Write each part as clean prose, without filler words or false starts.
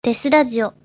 デスラジオ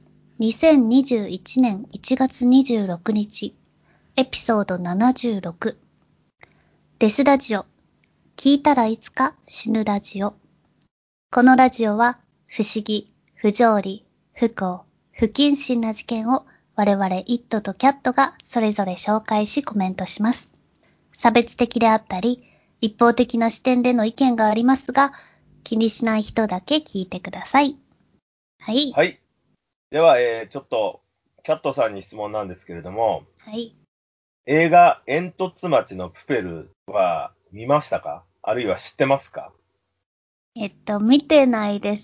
2021年1月26日エピソード76デスラジオ聞いたらいつか死ぬラジオ。このラジオは不思議、不条理、不幸、不謹慎な事件を我々イットとキャットがそれぞれ紹介しコメントします。差別的であったり一方的な視点での意見がありますが、気にしない人だけ聞いてください。はい。 はい。では、ちょっと、キャットさんに質問なんですけれども、 はい。 映画、煙突町のプペルは見ましたか？あるいは知ってますか？ 見てないです。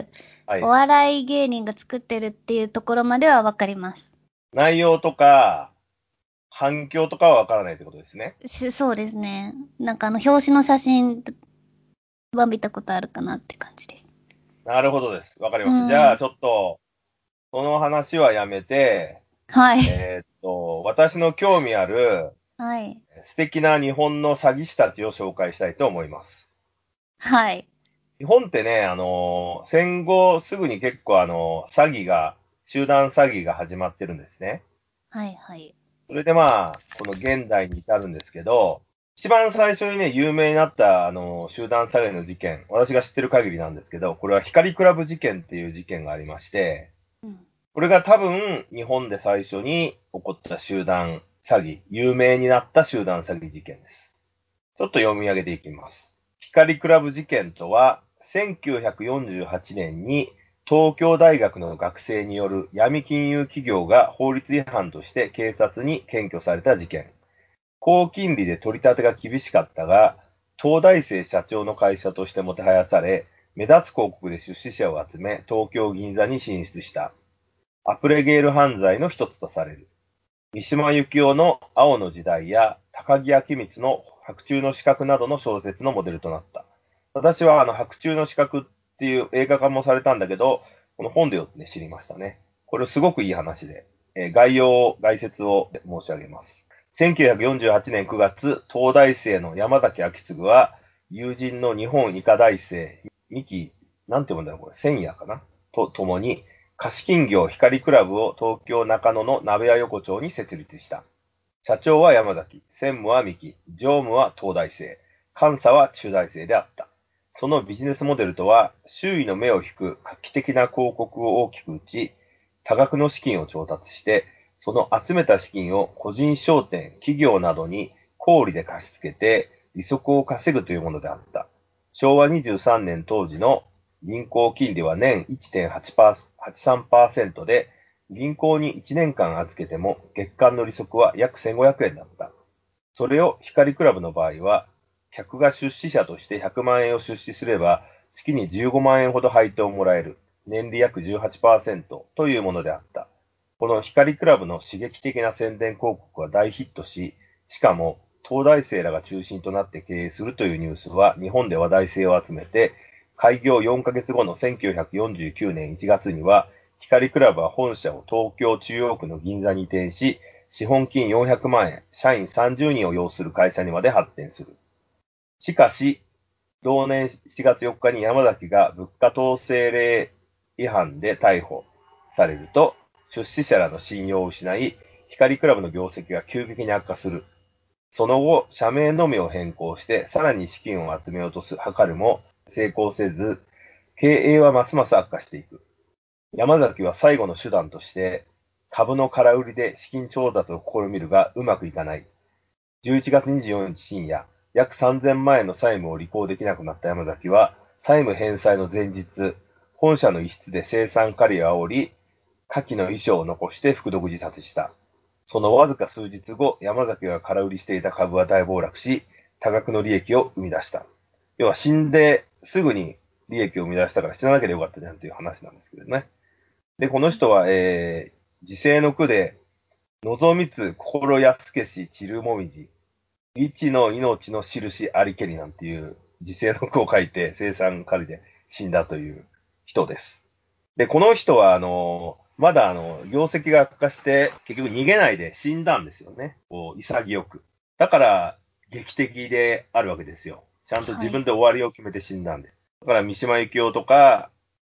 おはい。 笑い芸人が作ってるっていうところまではわかります。 内容とか、反響とかはわからないってことですね。 そうですね。表紙の写真は見たことあるかなって感じです。 なるほどです。わかりうました。じゃあ、 ん。 ちょっと、その話はやめて、 はい。 私の興味あるはい。 素敵な日本の詐欺師たちを紹介したいと思います。 はい。 日本ってね、戦後すぐに結構集団詐欺が始まってるんですね。 はい。はい。 それでまあ、この現代に至るんですけど、一番最初にね、有名になった集団詐欺の事件、私が知ってる限りなんですけど、これは光クラブ事件っていう事件がありまして、 うん。 これが多分日本で最初に起こった集団詐欺、有名になった集団詐欺事件です。ちょっと読み上げていきます。光クラブ事件とは、1948年に東京大学の学生による闇金融企業が法律違反として警察に検挙された事件。高金利で取り立てが厳しかったが、東大生社長の会社としてもてはやされ、目立つ広告で出資者を集め、東京銀座に進出した。アプレゲール犯罪の一つとされる。三島由紀夫の青の時代や高木明光の白昼の刺客などの小説のモデルとなった。私は白昼の刺客っていう映画化もされたんだけど、この本で読んで知りましたね。これすごくいい話で、概説を申し上げます。1948年9月、東大生の山崎昭次は、友人の日本医科大生、三木、なんて読むんだろう、これ、千夜かなと共に、貸金業光クラブを東京中野の鍋屋横丁に設立した。社長は山崎、専務は三木、常務は東大生、監査は中大生であった。そのビジネスモデルとは、周囲の目を引く画期的な広告を大きく打ち、多額の資金を調達して、その集めた資金を個人商店、企業などに小売で貸し付けて、利息を稼ぐというものであった。昭和23年当時の銀行金利は年1.83%で、銀行に1年間預けても月間の利息は約1500円だった。それを光クラブの場合は、客が出資者として100万円を出資すれば、月に15万円ほど配当をもらえる、年利約18%というものであった。この光クラブの刺激的な宣伝広告は大ヒットし、しかも東大生らが中心となって経営するというニュースは日本で話題性を集めて、開業4ヶ月後の1949年1月には、光クラブは本社を東京中央区の銀座に移転し、資本金400万円、社員30人を要する会社にまで発展する。しかし、同年7月4日に山崎が物価統制令違反で逮捕されると、出資者らの信用を失い、光クラブの業績が急激に悪化する。その後、社名のみを変更して、さらに資金を集めようと図るも成功せず、経営はますます悪化していく。山崎は最後の手段として、株の空売りで資金調達を試みるがうまくいかない。11月24日深夜、約3000万円の債務を履行できなくなった山崎は、債務返済の前日、本社の一室で生産カリを煽り、下記の遺書を残して服毒自殺した。そのわずか数日後、山崎が空売りしていた株は大暴落し、多額の利益を生み出した。要は死んですぐに利益を生み出したから死ななければよかったじゃんという話なんですけどね。で、この人は、時世の句で、望みつ心安けし散るもみじ、一の命の印ありけりなんていう時世の句を書いて生産狩りで死んだという人です。で、この人は、まだ業績が悪化して、結局逃げないで死んだんですよね。こう、潔く。だから、劇的であるわけですよ。ちゃんと自はい。 分で終わりを決めて死んだんで。だから、三島由紀夫とか、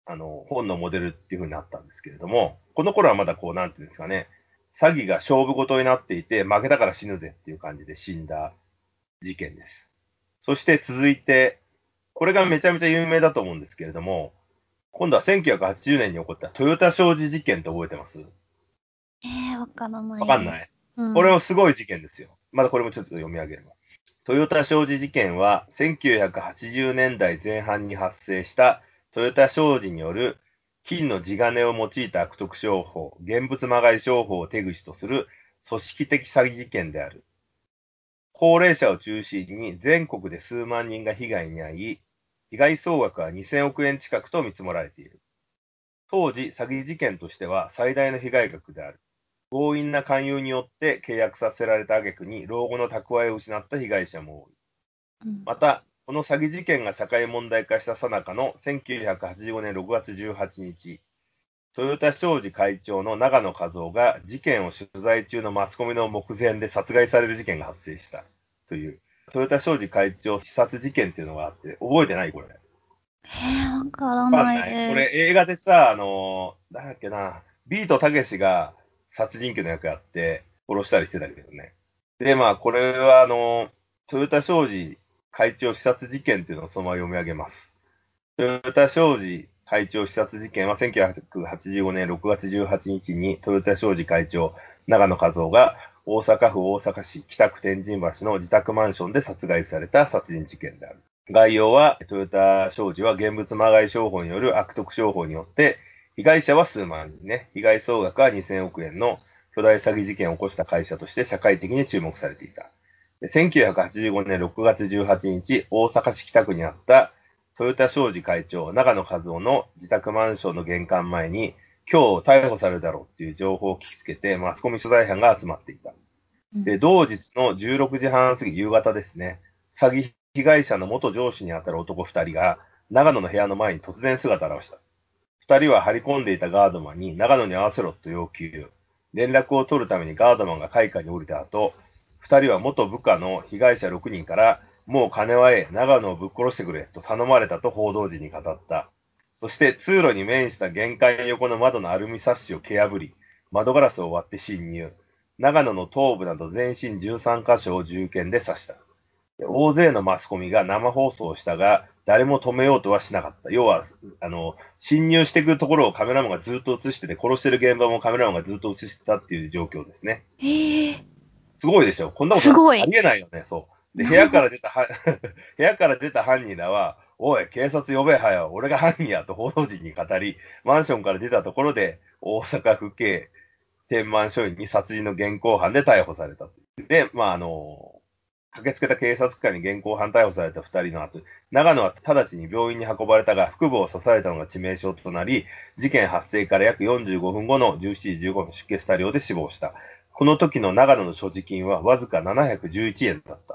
本のモデルっていう風になったんですけれども、この頃はまだこう、なんていうんですかね、詐欺が勝負事になっていて、負けたから死ぬぜっていう感じで死んだ事件です。そして続いて、これがめちゃめちゃ有名だと思うんですけれども、今度は1980年に起こった豊田商事事件って覚えてます？ わからないです。 わかんない。これもすごい事件ですよ。まだこれもちょっと読み上げる。豊田商事事件は1980年代前半に発生した豊田商事による金の地金を用いた悪徳商法、現物まがい商法を手口とする組織的詐欺事件である。高齢者を中心に全国で数万人が被害に遭い、被害総額は2000億円近くと見積もられている。当時、詐欺事件としては最大の被害額である。強引な勧誘によって契約させられた挙句に老後の蓄えを失った被害者も多い。また、この詐欺事件が社会問題化した最中の1985年6月18日、豊田商事会長の長野和夫が事件を取材中のマスコミの目前で殺害される事件が発生したという、豊田商事会長刺殺事件っていうのがあって、覚えてないこれ？ わからわかんないないこれです。 映画でさ、なんだっけな、ビートたけしが殺人鬼の役やって殺したりしてたけどね。で、まあ、これは豊田商事会長刺殺事件っていうのをそのまま読み上げます。豊田商事会長刺殺事件は1985年6月18日に豊田商事会長長野和夫が大阪府大阪市北区天神橋の自宅マンションで殺害された殺人事件である。概要は、豊田商事は現物まがい商法による悪徳商法によって、被害者は数万人ね、被害総額は2000億円の巨大詐欺事件を起こした会社として社会的に注目されていた。1985年6月18日、大阪市北区にあった豊田商事会長、長野和夫の自宅マンションの玄関前に、今日逮捕されるだろうっていう情報を聞きつけて、マスコミ取材班が集まっていた。で、同日の16時半過ぎ、夕方ですね、詐欺被害者の元上司にあたる男2人が、長野の部屋の前に突然姿を現した。2人は張り込んでいたガードマンに長野に合わせろと要求。連絡を取るためにガードマンが階下に降りた後、2人は元部下の被害者6人から、もう金は長野をぶっ殺してくれと頼まれたと報道陣に語った。そして通路に面した玄関横の窓のアルミサッシを蹴破り、窓ガラスを割って侵入。長野の頭部など全身13カ所を銃剣で刺した。大勢のマスコミが生放送をしたが、誰も止めようとはしなかった。要は、侵入していくところをカメラマンがずっと映してて、殺してる現場もカメラマンがずっと映してたっていう状況ですね。すごいでしょ。こんなことありえないよね。そう。で、部屋から出た部屋から出た犯人らは、おい、警察呼べはよ、俺が犯人やと報道陣に語り、マンションから出たところで、大阪府警天満署員に殺人の現行犯で逮捕された。で、まあ、駆けつけた警察官に現行犯逮捕された2人の後、長野は直ちに病院に運ばれたが、腹部を刺されたのが致命傷となり、事件発生から約45分後の17時15分出血多量で死亡した。この時の長野の所持金はわずか711円だった。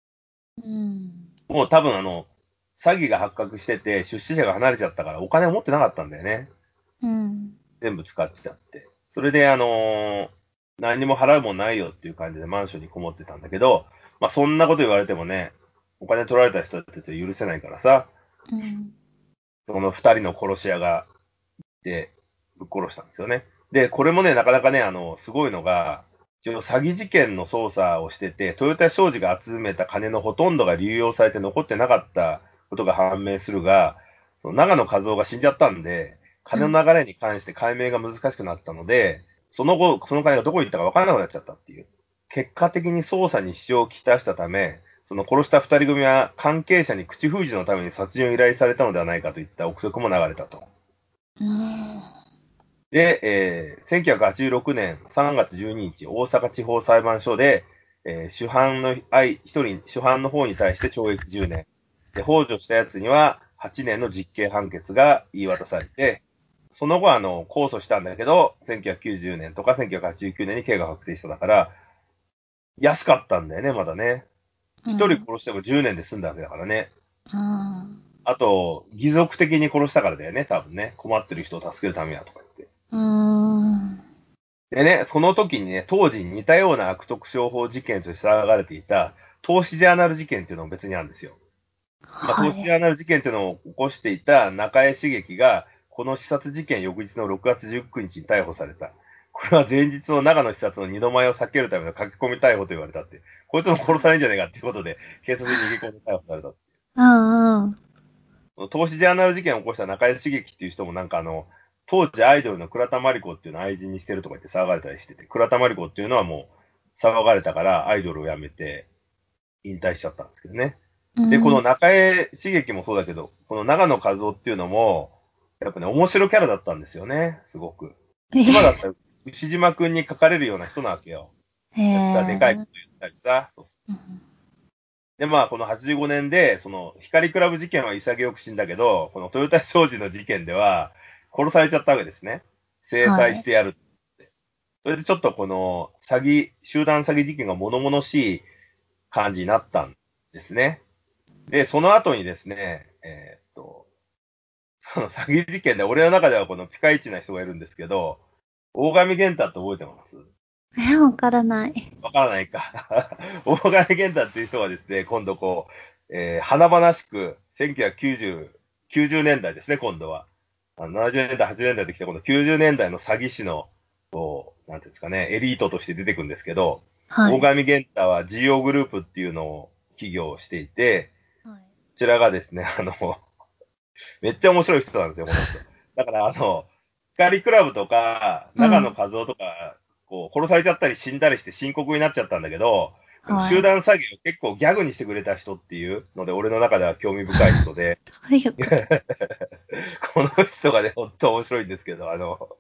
もう多分詐欺が発覚してて、出資者が離れちゃったからお金を持ってなかったんだよね。全部使っちゃって。それで何にも払うもんないよっていう感じでマンションにこもってたんだけど、まあそんなこと言われてもね、お金取られた人たちは許せないからさ、その二人の殺し屋がでぶっ殺したんですよね。で、これもね、なかなかね、すごいのが、一応詐欺事件の捜査をしてて、豊田商事が集めた金のほとんどが流用されて残ってなかったことが判明するが、その長野和夫が死んじゃったんで、金の流れに関して解明が難しくなったので、その後、その金がどこに行ったか分からなくなっちゃったっていう。結果的に捜査に支障をきたしたため、その殺した二人組は関係者に口封じのために殺人を依頼されたのではないかといった憶測も流れたと。で、1986年3月12日、大阪地方裁判所で、主犯の方に対して懲役10年。で、幇助したやつには8年の実刑判決が言い渡されて、その後控訴したんだけど、1990年とか1989年に刑が確定しただから、安かったんだよね、まだね。一人殺しても10年で済んだわけだからね。あと、義賊的に殺したからだよね、多分ね。困ってる人を助けるためやとか言って。でね、その時にね、当時似たような悪徳商法事件として騒がれていた、投資ジャーナル事件っていうのも別にあるんですよ。まあ、投資ジャーナル事件っていうのを起こしていた中江茂樹がこの刺殺事件翌日の6月19日に逮捕された。これは前日の長野視察の二度前を避けるための書き込み逮捕と言われたって。こいつも殺されるんじゃないかっていうことで、警察に逃げ込んで逮捕された。 うんうん。 投資ジャーナル事件を起こした中井茂樹っていう人も当時アイドルの倉田真理子っていうのを愛人にしてるとか言って騒がれたりしてて、倉田真理子っていうのはもう騒がれたからアイドルを辞めて引退しちゃったんですけどね。で、この中江茂樹もそうだけど、この長野和夫っていうのも、やっぱね、面白キャラだったんですよね、すごく。今だったら、牛島くんに書かれるような人なわけよ。でかいこと言ったりさ。で、まあ、この85年で、その、光クラブ事件は潔く死んだけど、この豊田商事の事件では、殺されちゃったわけですね。制裁してやるって。それでちょっとこの、集団詐欺事件が物々しい感じになったんですね。で、その後にですね、その詐欺事件で、俺の中ではこのピカイチな人がいるんですけど、大神玄太って覚えてます？ わからない。 わからないか。大神玄太っていう人がですね、今度華々しく、90年代ですね、今度は。70年代、80年代で来て、今度90年代の詐欺師の、なんていうんですかね、エリートとして出てくるんですけど、大神玄太は GO グループっていうのを起業していて、こちらがですね、めっちゃ面白い人なんですよ、この人。だから光クラブとか、長野和夫とか、殺されちゃったり死んだりして深刻になっちゃったんだけど、この集団詐欺を結構ギャグにしてくれた人っていうので、俺の中では興味深い人で、この人がね、ほんと面白いんですけど、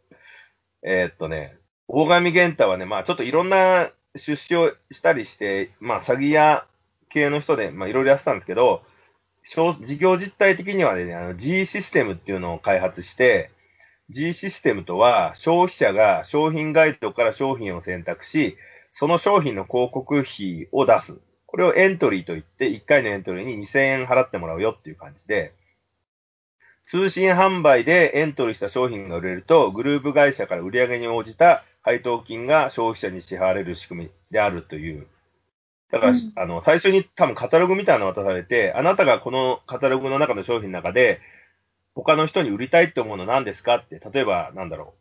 大神玄太はね、まあちょっといろんな出資をしたりして、まあ詐欺屋系の人で、まあいろいろやってたんですけど、事業実態的にはね、G システムっていうのを開発して、G システムとは消費者が商品ガイドから商品を選択し、その商品の広告費を出す。これをエントリーといって、1回のエントリーに2000円払ってもらうよっていう感じで、通信販売でエントリーした商品が売れると、グループ会社から売上に応じた配当金が消費者に支払われる仕組みであるという。だから、最初に多分カタログみたいなのを渡されて、あなたがこのカタログの中の商品の中で、他の人に売りたいって思うの何ですかって、例えば、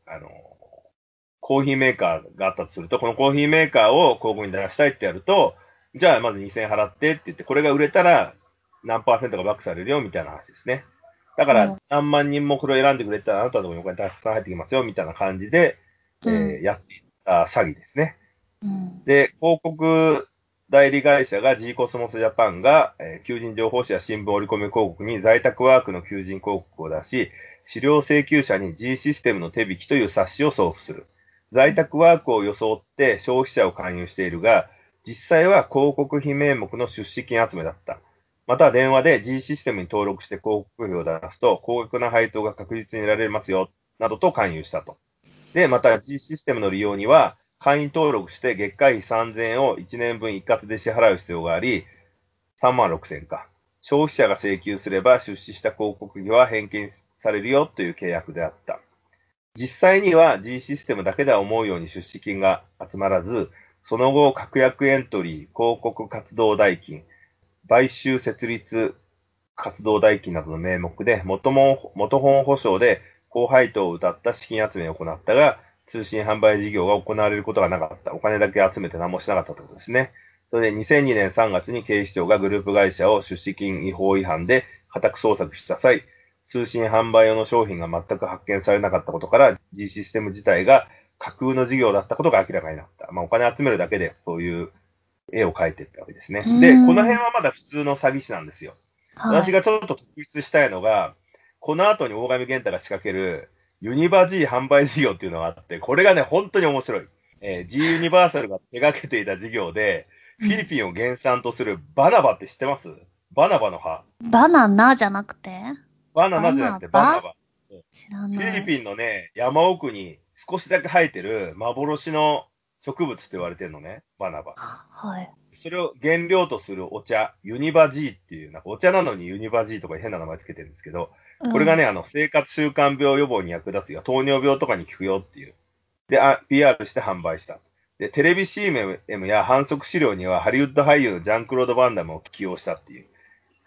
コーヒーメーカーがあったとすると、このコーヒーメーカーを広告に出したいってやると、じゃあまず2000円払ってって言って、これが売れたら何パーセントがバックされるよみたいな話ですね。だから何万人もこれを選んでくれたらあなたのところにお金たくさん入ってきますよみたいな感じで、やっていった詐欺ですね。で、広告代理会社が G コスモスジャパンが、求人情報誌や新聞折り込み広告に在宅ワークの求人広告を出し、資料請求者に G システムの手引きという冊子を送付する。在宅ワークを装って消費者を勧誘しているが、実際は広告費名目の出資金集めだった。また電話で G システムに登録して広告費を出すと、高額な配当が確実に得られますよ、などと勧誘したと。で、また G システムの利用には、会員登録して月会費3000円を1年分一括で支払う必要があり、3万6000円か。消費者が請求すれば出資した広告費は返金されるよという契約であった。実際には G システムだけでは思うように出資金が集まらず、その後、確約エントリー、広告活動代金、買収設立活動代金などの名目で、元本保証で高配当を謳った資金集めを行ったが、通信販売事業が行われることがなかった。お金だけ集めて何もしなかったということですね。それで2002年3月に警視庁がグループ会社を出資金違法違反で家宅捜索した際、通信販売用の商品が全く発見されなかったことから、G システム自体が架空の事業だったことが明らかになった。まあ、お金集めるだけでそういう絵を描いていったわけですね。で、この辺はまだ普通の詐欺師なんですよ。私がちょっと特筆したいのが、この後に大神玄太が仕掛けるユニバ G 販売事業っていうのがあって、これがね、本当に面白い。G ユニバーサルが手掛けていた事業で、フィリピンを原産とするバナバって知ってます？バナバの葉。 バナナじゃなくてバナナじゃなくてバナバ。 知らない。 フィリピンのね、山奥に少しだけ生えてる幻の植物って言われてるのね、バナバ。 はい。 それを原料とするお茶、ユニバ G っていう、なんかお茶なのにユニバ G とか変な名前つけてるんですけど、これがね、生活習慣病予防に役立つよ。糖尿病とかに効くよっていう。で、PR して販売した。で、テレビ CM や反則資料にはハリウッド俳優のジャンクロード・バンダムを起用したっていう。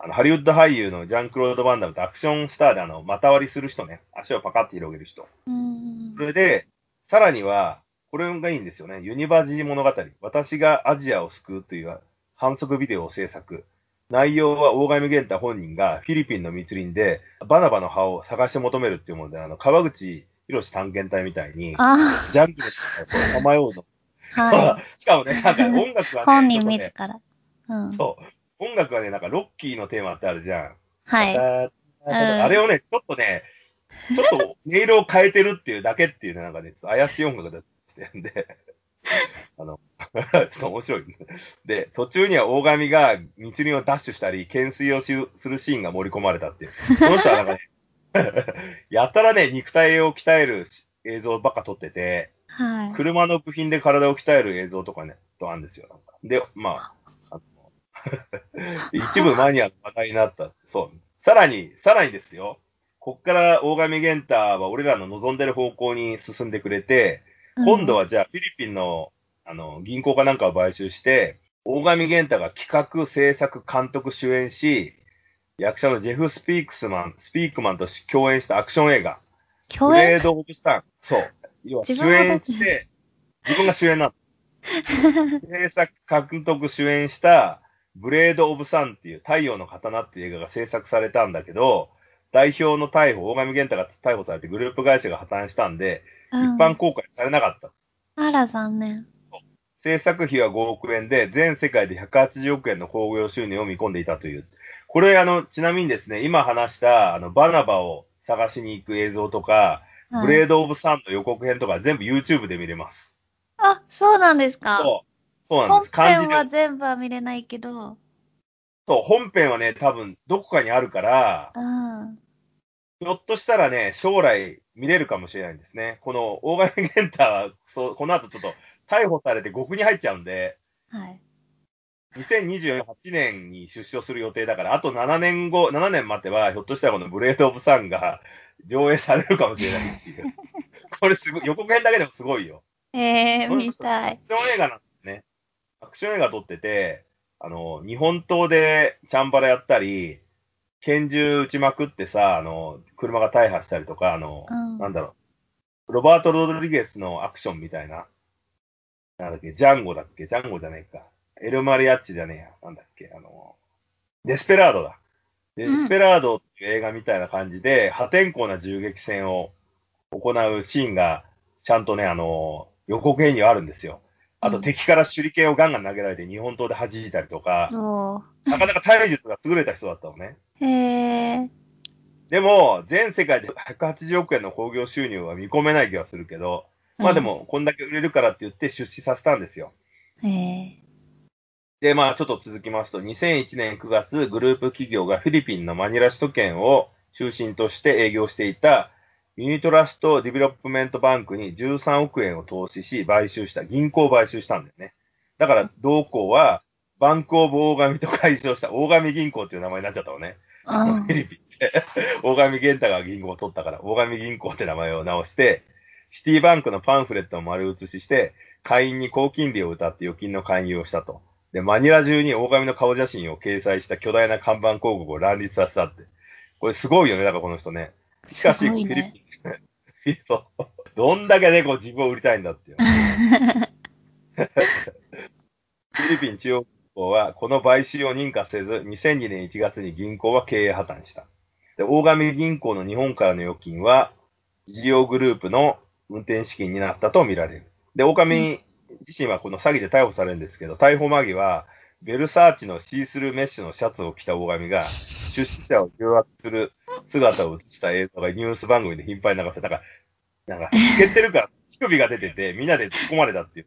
ハリウッド俳優のジャンクロード・バンダムとアクションスターで股割りする人ね。足をパカって広げる人。それで、さらには、これがいいんですよね。ユニバージー物語。私がアジアを救うという反則ビデオを制作。内容は大神源太本人がフィリピンの密林でバナバの葉を探して求めるっていうもので、川口博探検隊みたいに、ジャングルをさまようの。はい、しかもね、なんか音楽はね、 本人自ら。 そう。音楽はね、なんかロッキーのテーマってあるじゃん。 はい。 あれをね、ちょっと音色を変えてるっていうだけっていうね、なんかね、怪しい音楽だってんで、ちょっと面白い、ね。で、途中には大神が密林をダッシュしたり、懸垂をするシーンが盛り込まれたっていう。この人はなんかね、やたらね、肉体を鍛える映像ばっか撮ってて、はい、車の部品で体を鍛える映像とかね、とあるんですよ。なんかで、まあ、一部マニアの話題になった。そう。さらにですよ。こっから大神源太は俺らの望んでる方向に進んでくれて、今度はじゃあフィリピンの銀行かなんかを買収して、大神源太が企画、制作、監督、主演し、役者のジェフ・スピークマンと共演したアクション映画。ブレード・オブ・サン。そう。要は主演して、自分が主演なの。制作、監督、主演したブレード・オブ・サンっていう太陽の刀っていう映画が制作されたんだけど、代表の大神源太が逮捕されてグループ会社が破綻したんで、一般公開されなかった。 あら、残念。 制作費は5億円で、全世界で180億円の興行収入を見込んでいたという。これ、ちなみにですね、今話した、バナバを探しに行く映像とか、ブレード・オブ・サンの予告編とか全部 YouTube で見れます。 あ、そうなんですか。 そうなんです。 本編は全部は見れないけど。 そう、本編はね、多分どこかにあるから、ひょっとしたらね、将来見れるかもしれないんですね。この大神源太は、この後ちょっと逮捕されて獄に入っちゃうんで、はい。2028年に出所する予定だから、あと7年待てば、ひょっとしたらこのブレード・オブ・サンが上映されるかもしれないっていう。これすごい、予告編だけでもすごいよ。 見たい。 アクション映画なんですね。アクション映画撮ってて、日本刀でチャンバラやったり、拳銃撃ちまくってさ、車が大破したりとか、なんだろう、ロバート・ロドリゲスのアクションみたいな、なんだっけ、ジャンゴじゃねえか。エルマリアッチじゃねえや。なんだっけ、デスペラードだ。デスペラードっていう映画みたいな感じで、破天荒な銃撃戦を行うシーンが、ちゃんとね、予告編にはあるんですよ。あと、敵から手裏剣をガンガン投げられて日本刀で弾いたりとか、なかなか体術が優れた人だったのね。でも、全世界で180億円の興行収入は見込めない気がするけど、まあでも、こんだけ売れるからって言って出資させたんですよ。で、まあちょっと続きますと、2001年9月、グループ企業がフィリピンのマニラ首都圏を中心として営業していたユニトラスト・ディベロップメント・バンクに13億円を投資し、銀行を買収したんだよね。だから、同行は、バンクオブ大神と解消した大神銀行っていう名前になっちゃったのね。フィリピンで。大神源太が銀行を取ったから、大神銀行って名前を直して、シティバンクのパンフレットを丸写しして、会員に高金利を謳って預金の勧誘をしたと。で、マニラ中に大神の顔写真を掲載した巨大な看板広告を乱立させたって。これすごいよね、だからこの人ね。しかし、フィリピン、どんだけね、自分を売りたいんだっていう。フィリピン中央銀行はこの買収を認可せず、2002年1月に銀行は経営破綻した。で、大神銀行の日本からの預金は、事業グループの運転資金になったとみられる。で、大神自身はこの詐欺で逮捕されるんですけど、逮捕間際、ベルサーチのシースルーメッシュのシャツを着た大神が、出資者を誘惑する姿を映した映像がニュース番組で頻繁に流せ、なんか、つけてるから、乳首が出てて、みんなで突っ込まれたっていう。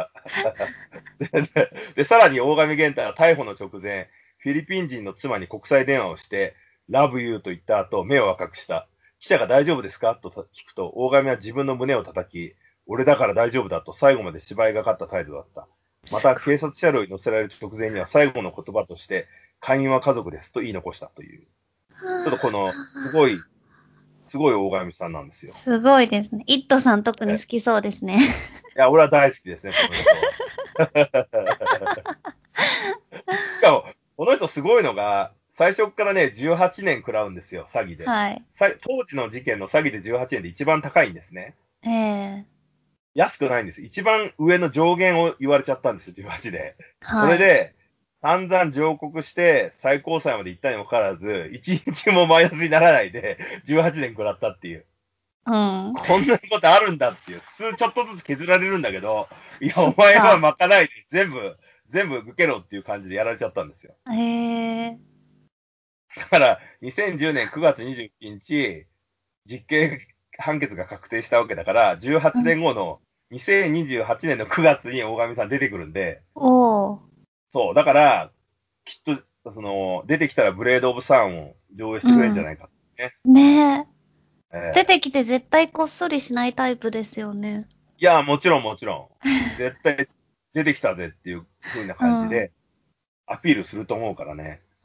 で、さらに大神源太は逮捕の直前、フィリピン人の妻に国際電話をして、ラブユーと言った後、目を赤くした。記者が大丈夫ですかと聞くと、大神は自分の胸を叩き、俺だから大丈夫だと最後まで芝居がかった態度だった。また、警察車両に乗せられる直前には最後の言葉として、会員は家族ですと言い残したという。ちょっとこの、すごい大神さんなんですよ。 すごいですね。イットさん特に好きそうですね。 いや、俺は大好きですね、この人は。しかも、この人すごいのが、 最初からね、18年食らうんですよ、詐欺で。 はい。 当時の事件の詐欺で18年で一番高いんですね。 ええ。 安くないんです。一番上の上限を言われちゃったんですよ、18で。そはい。 れで、散々上告して、最高裁まで行ったにもかかわらず、1日もマイナスにならないで、18年食らったっていう。 うん。 こんなことあるんだっていう。普通ちょっとずつ削られるんだけど、いや、おそっ前はか。 巻かないで、全部受けろっていう感じでやられちゃったんですよ。 ええ。 だから、2010年9月21日、実刑判決が確定したわけだから、18 うん。 年後の2028年の9月に大神さん出てくるんで、 おー。 そう、だから、きっと、出てきたらブレード・オブ・サンを上映してくれるんじゃうん。 ないかね。 ねえ。出ええ、 てきて絶対こっそりしないタイプですよね。 いや、もちろんもちろん。絶対出てきたぜっていう風なうん。 感じでアピールすると思うからね。 うん。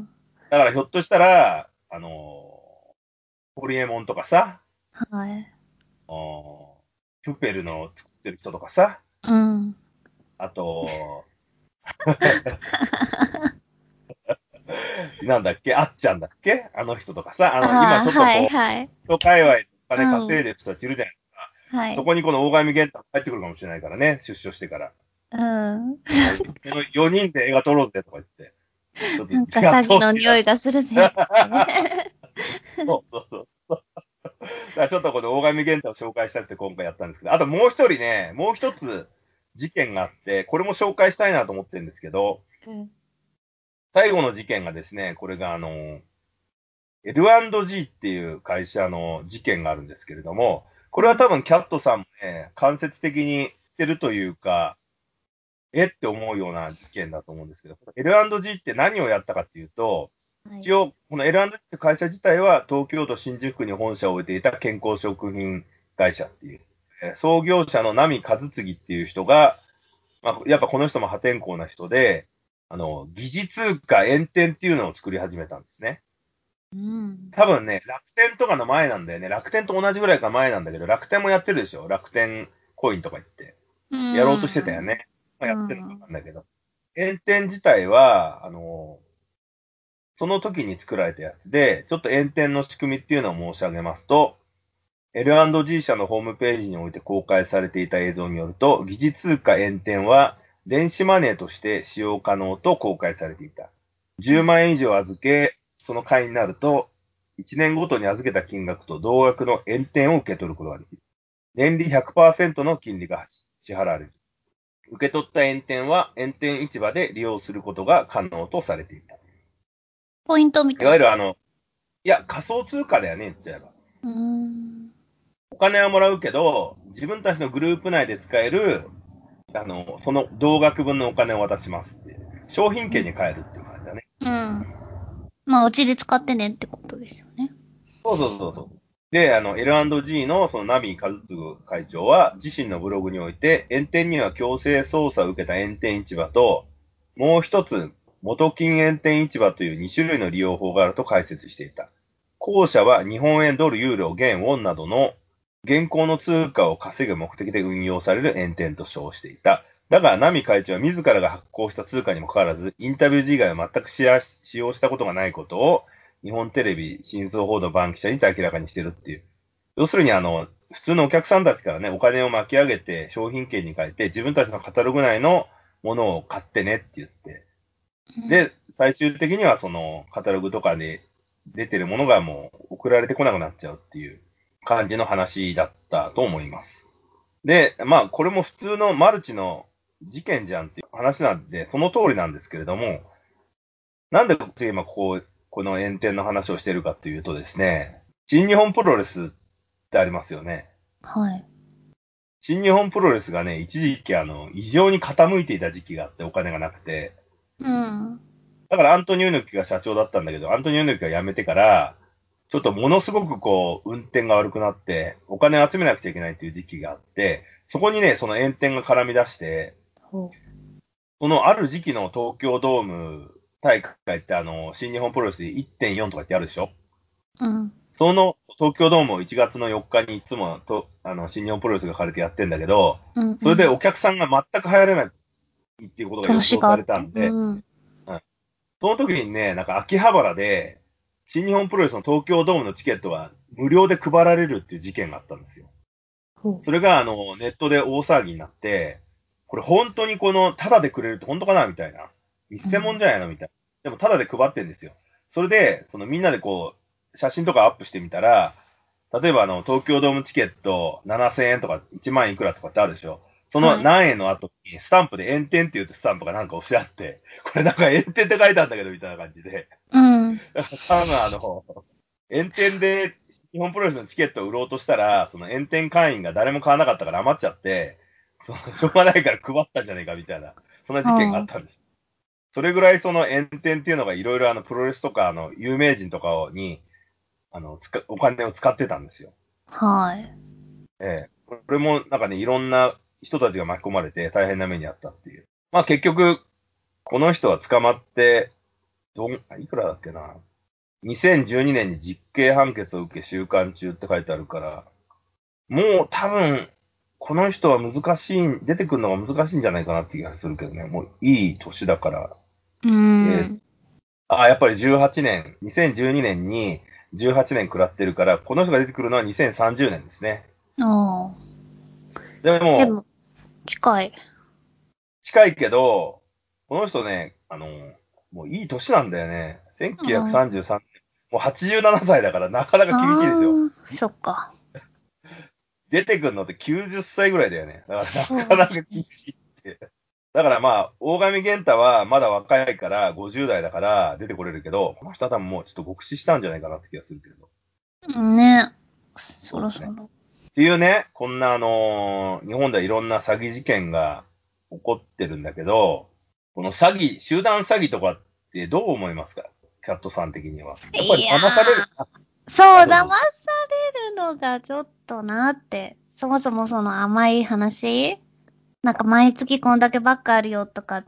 だからひょっとしたら、ホリエモンとかさ、 はい。 プペルの作ってる人とかさ、 うん。 あと、なんだっけ、あっちゃんだっけあの人とかさ、今ああ、はいちょっとこはい。 う、人界隈でおう金稼いん。 でる人たちいるじゃないですか。 はい。 そこにこの大神玄太入ってくるかもしれないからね、出所してから。 うん。 その4人で映画撮ろうぜとか言って、ちょっとなんかやっ詐欺てほしいな。 の匂いがするぜって。 そうそうそう。だからちょっとこの大神玄太を紹介したくて今回やったんですけど、あともう一人ね、もう一つ事件があって、これも紹介したいなと思ってるんですけど、 うん。 最後の事件がですね、これがL&G っていう会社の事件があるんですけれども、これは多分キャットさんもね、間接的に知ってるというか、えって思うような事件だと思うんですけど、L&G って何をやったかっていうと、 はい。 一応、この L&G って会社自体は東京都新宿区に本社を置いていた健康食品会社っていう、創業者の波和次っていう人が、まあ、やっぱこの人も破天荒な人で、疑似通貨円天っていうのを作り始めたんですね。 うん。 多分ね、楽天とかの前なんだよね。楽天と同じぐらいか前なんだけど、楽天もやってるでしょ。楽天コインとか言って。 うやろうとしてたよん。 ね。まあ、 うやってるのかわん。 かんないけど。円天自体は、その時に作られたやつで、ちょっと円天の仕組みっていうのを申し上げますと、L&G 社のホームページにおいて公開されていた映像によると、疑似通貨円天は電子マネーとして使用可能と公開されていた。10万円以上預け、その会員になると、1年ごとに預けた金額と同額の円天を受け取ることができる。年利100%の金利が支払われる。受け取った円天は円天市場で利用することが可能とされていた。 ポイントみいたいな。 わゆるいや、仮想通貨だよね、言っちゃえば。 うーん。 お金はもらうけど、自分たちのグループ内で使える、その同額分のお金を渡しますっていう。商品券に変えるっていう感じだね。 うん。まあ、うちで使ってねってことですよね。 そうそうそうそう。で、L&G のそのナミ和次会長は自身のブログにおいて、円天には強制操作を受けた円天市場と、もう一つ、元金円天市場という2種類の利用法があると解説していた。後者は日本円、ドル、ユーロ、元、ウォンなどの現行の通貨を稼ぐ目的で運用される円天と称していた。だが、ナミ会長は自らが発行した通貨にもかかわらず、インタビュー時以外は全く使用したことがないことを、日本テレビ、真相報道番記者にて明らかにしてるっていう。要するに普通のお客さんたちからね、お金を巻き上げて商品券に変えて、自分たちのカタログ内のものを買ってねって言って、 うん。 で、最終的にはそのカタログとかで出てるものがもう送られてこなくなっちゃうっていう感じの話だったと思います。で、まあ、これも普通のマルチの事件じゃんっていう話なんで、その通りなんですけれども、なんで今この炎天の話をしているかというとですね、新日本プロレスってありますよね。 はい。 新日本プロレスがね、一時期異常に傾いていた時期があってお金がなくて、 うん。 だからアントニオ猪木が社長だったんだけど、アントニオ猪木が辞めてから、ちょっとものすごく運転が悪くなって、お金を集めなくちゃいけないっていう時期があって、そこにね、その炎天が絡み出して、 ほそのある時期の東京ドーム大会って新日本プロレスで1.4とかってあるでしょ。 う。うん。 その東京ドームを1月の4日にいつも新日本プロレスが借りてやってんだけど、 うん。うん。 それでお客さんが全く入らないっていうことが予想され調子があった。 たんで、 うん。 うんその時にね、なんか秋葉原で、新日本プロレスの東京ドームのチケットが無料で配られるっていう事件があったんですよ。それが、ネットで大騒ぎになって、これ本当にタダでくれるって本当かなみたいな。一銭もんじゃないのみたいな。でもタダで配ってんですよ。それで、みんなで写真とかアップしてみたら、例えば東京ドームチケット7000円とか1万いくらとかってあるでしょ。その何円の後にスタンプで炎天って言ってスタンプがなんか押してあって、これなんか炎天って書いてあったけどみたいな感じで。 うん。 多分炎天で日本プロレスのチケットを売ろうとしたら、その炎天会員が誰も買わなかったから余っちゃって、しょうがないから配ったんじゃねえかみたいな、そんな事件があったんです。それぐらいその炎天っていうのがいろいろプロレスとか有名人とかに、お金を使ってたんですよ。 はい。 これもなんかね、いろんな人たちが巻き込まれて大変な目にあったっていう。まあ結局、この人は捕まって、いくらだっけな。2012年に実刑判決を受け収監中って書いてあるから、もう多分、この人は出てくるのが難しいんじゃないかなって気がするけどね。もういい年だから。やっぱり18年、2012年に18年食らってるから、この人が出てくるのは2030年ですね。でも、 近いけど、この人ね、もういい年なんだよね。1933年。もう87歳だからなかなか厳しいですよ。 そっか。 出てくるのって90歳ぐらいだよね。だからなかなか厳しいって。だからまあ、大神玄太はまだ若いから50代だから出てこれるけど、この人は多分もうちょっと極死したんじゃないかなって気がするけど。 ね。そそうですね。 ろそろ。 っていうね、こんな日本ではいろんな詐欺事件が起こってるんだけど、この集団詐欺とかってどう思いますか？キャットさん的には。やっぱり騙される。 そう、騙されるのがちょっとなって。そもそもその甘い話なんか毎月こんだけばっかあるよとかって、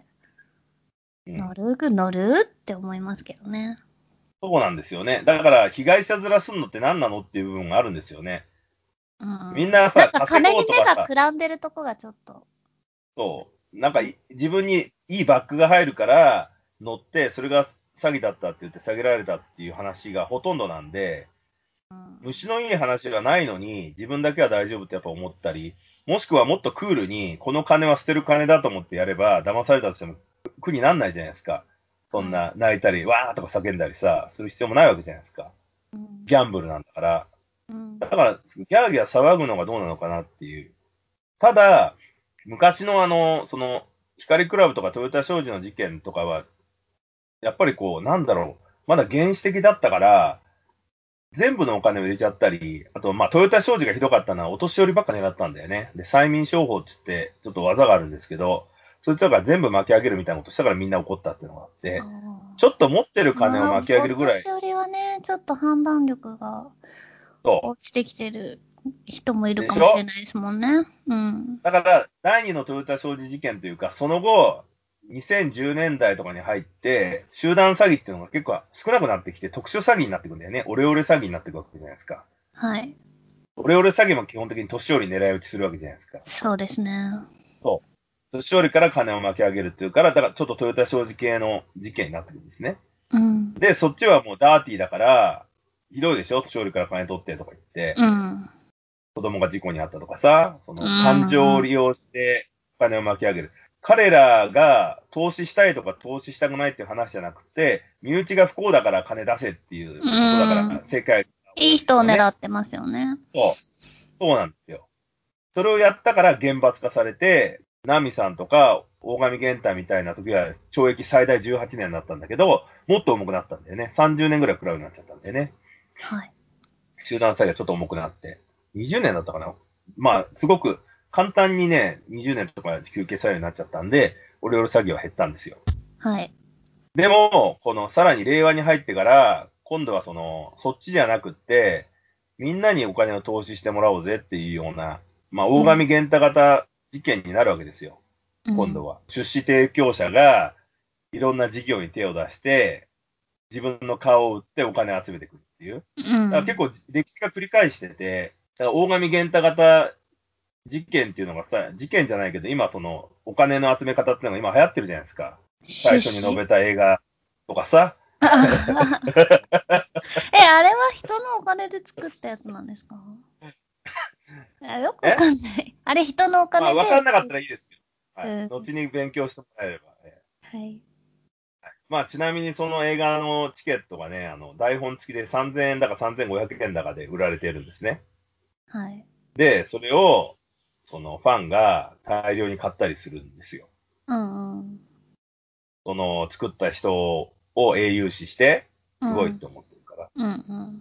乗るって思いますけどね。 そうなんですよね。だから被害者面すんのって何なのっていう部分があるんですよね。みんなさ、 なんか金に目がくらんでるとこがちょっと。 そう。なんか自分にいいバックが入るから乗って、それが詐欺だったって言って下げられたっていう話がほとんどなんで、虫のいい話がないのに自分だけは大丈夫ってやっぱ思ったり、もしくはもっとクールにこの金は捨てる金だと思ってやれば騙されたとしても苦になんないじゃないですか。そんな泣いたり、わーとか叫んだりさ、する必要もないわけじゃないですか。ギャンブルなんだから。だから、ギャーギャー騒ぐのがどうなのかなっていう。ただ、昔の光クラブとかトヨタ商事の事件とかは、やっぱりなんだろう、まだ原始的だったから、全部のお金を入れちゃったり、あと、まあ、トヨタ商事がひどかったのは、お年寄りばっか狙ったんだよね。で、催眠商法って言って、ちょっと技があるんですけど、そいつらが全部巻き上げるみたいなことしたからみんな怒ったっていうのがあって、ちょっと持ってる金を巻き上げるぐらい。 お年寄りはね、ちょっと判断力が落ちてきてる人もいるかもしれないですもんね。 だから、第二のトヨタ商事事件というか、その後、2010年代とかに入って、集団詐欺っていうのが結構少なくなってきて、特殊詐欺になっていくんだよね。オレオレ詐欺になっていくわけじゃないですか。 はい。 オレオレ詐欺も基本的に年寄り狙い撃ちするわけじゃないですか。 そうですね。 そう。年寄りから金を巻き上げるっていうから、だからちょっとトヨタ商事系の事件になってくるんですね。で、そっちはもうダーティーだから、ひどいでしょ？年寄りから金取ってとか言って。子供が事故に遭ったとかさ、感情を利用してお金を巻き上げる。彼らが投資したいとか投資したくないっていう話じゃなくて、身内が不幸だから金出せっていうことだから、正解、 いい人を狙ってますよね。 そうなんですよ。それをやったから厳罰化されて、ナミさんとか大神玄太みたいな時は懲役最大18年になったんだけど、もっと重くなったんだよね。30年ぐらい食らうようになっちゃったんだよね。 はい。 集団詐欺がちょっと重くなって。20年だったかな。まあ、すごく簡単にね、20年とか休憩されるようになっちゃったんで、オレオレ詐欺は減ったんですよ。 はい。 でも、さらに令和に入ってから、今度はそっちじゃなくって、みんなにお金を投資してもらおうぜっていうような、まあ、大神玄太型事件になるわけですよ。今度は。出資提供者が、いろんな事業に手を出して、自分の顔を売ってお金を集めてくるっていう。だから結構歴史が繰り返してて、大神玄太型事件っていうのがさ、事件じゃないけど、今お金の集め方っていうのが今流行ってるじゃないですか。最初に述べた映画。 とかさ。 あれは人のお金で作ったやつなんですか？よくわかんない。あれ人のおまあ、 金で。 わかんなかったらいいですよ。はい。 うん。 後に勉強してもらえれば。 はい。 まあ、ちなみにその映画のチケットがね、台本付きで3000円だか3500円だかで売られてるんですね。 はい。 で、それを、そのファンが大量に買ったりするんですよ。 うんうん。 その作った人を英雄視して、すごいって思ってるから。 うんうん。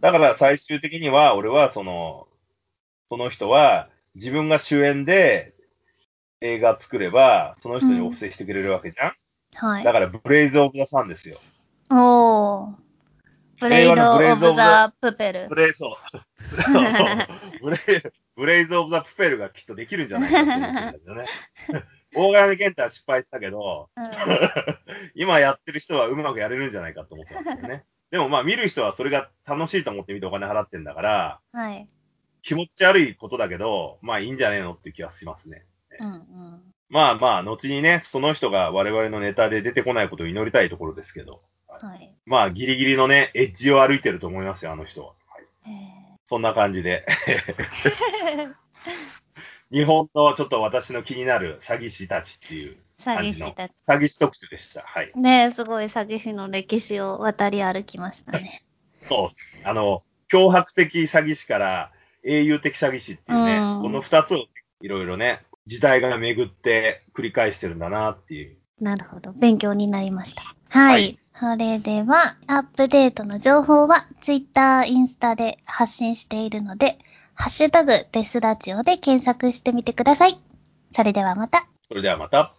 だから最終的には、俺はその人は自分が主演で映画作れば、その人にお布施してくれるわけじゃん。 はい。 だから、ブレイズ・オブ・ザ・サンですよ。 おー。ブレイ映画のブド・オブ・レイズ・オブ・ザ・ザ・プペル。 ブレイズ、そうブレイズ・オブ・ザ・プペルがきっとできるんじゃないかって思ってるんだけどね。大金健太は失敗したけど、 うん、 今やってる人はうまくやれるんじゃないかと思ってますけどね。でもまあ見る人はそれが楽しいと思って見てお金払ってんだから、 はい。 気持ち悪いことだけど、まあいいんじゃねえのっていう気はしますね。 うんうん。 まあまあ、後にね、その人が我々のネタで出てこないことを祈りたいところですけど。 はい。 まあ、ギリギリのね、エッジを歩いてると思いますよ、あの人は。はい、そんな感じで。日本のちょっと私の気になる詐欺師たちっていう詐感じの欺師たち。 詐欺師特集でした。はい。 ねえ、すごい詐欺師の歴史を渡り歩きましたね。 そう。脅迫的詐欺師から英雄的詐欺師っていうね、この二つをいろいろね、時代が巡って繰り返してるんだなっていう。 なるほど。勉強になりました。はい。 はい。 それでは、アップデートの情報は、ツイッター、インスタで発信しているので、ハッシュタグデスラジオで検索してみてください。それではまた。 それではまた。